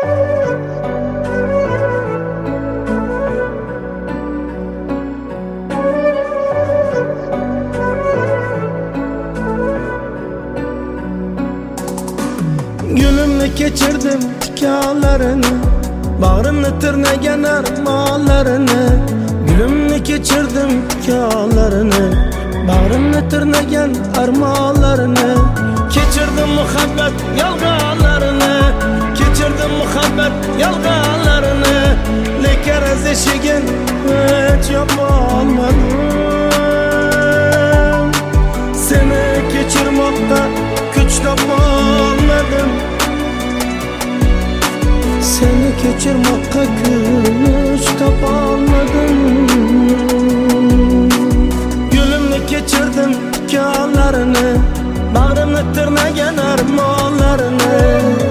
Gülümni keçirdim tikanlarını, bağrımni tirnagan armonlarini. Gülümni keçirdim tikanlarını, bağrımni tirnagan armonlarini. Keçirdim muhabbet yalg'onlarini, keçirdim muhabbet yalg'onlarini. Lekin az eshigin hech yopolmadim. Seni kechirmoqqa kuch topolmadim. Seni kechirmoqqa kuch topolmadim. Gülümni kechirdim tikanlarini, bağrımni tirnagan armonlarini.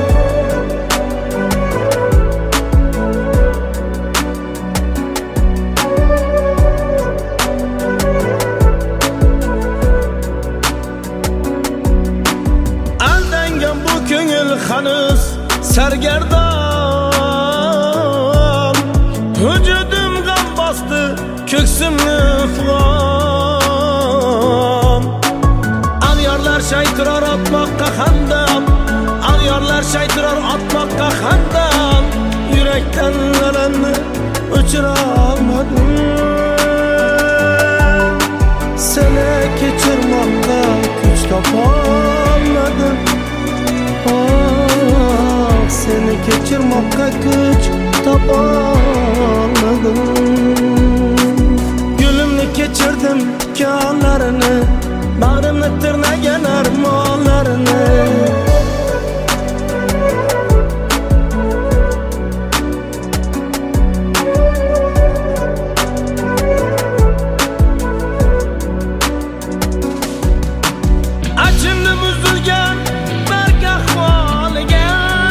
Aldangan bu ko'ngil hanuz sargardon. Vücudum g'am bosdi, ko'ksimni ifg'on. Al yorlar shaytirar otmoqqa handam, al yorlar shaytirar otmoqqa handam. Yurakdan alamni o'chira olmadim. Seni kechirmoqqa kuch topolmadim. Seni kechirmoqqa kuch topolmadim. Gülümni kechirdim tikanlarini, bağrımni tirnagan armonlarini. Achimni buzilgan bark ahvoliga,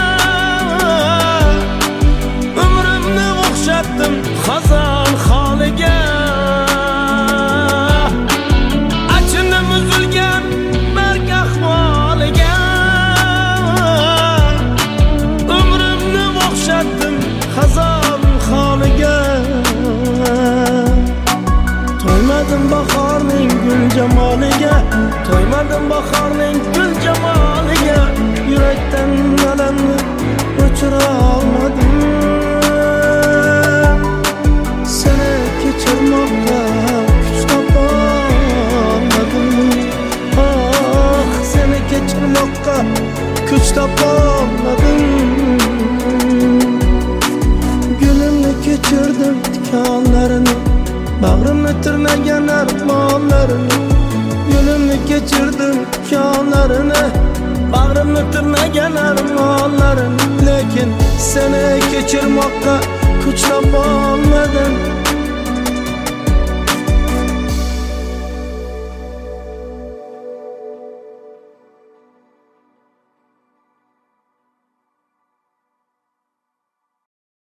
umrimni o'xshatdim xazon holiga. Achimni buzilgan bark ahvoliga, umrimni o'xshatdim xazon holiga. To'ymadim bahorning gul jamoliga, to'ymadim bahorning gul jamoliga. Yurakdan alamni o'chira olmadim. Seni kechirmoqqa kuch topolmadim. Ah, seni kechirmoqqa kuch topolmadim. Gülümni kechirdim tikanlarini, bağrımni tirnagan armonlarini. Gülümni kechirdim tikanlarini, bağrımni tirnagan armonlarini. Lekin seni kechirmoqqa kuch topolmadim.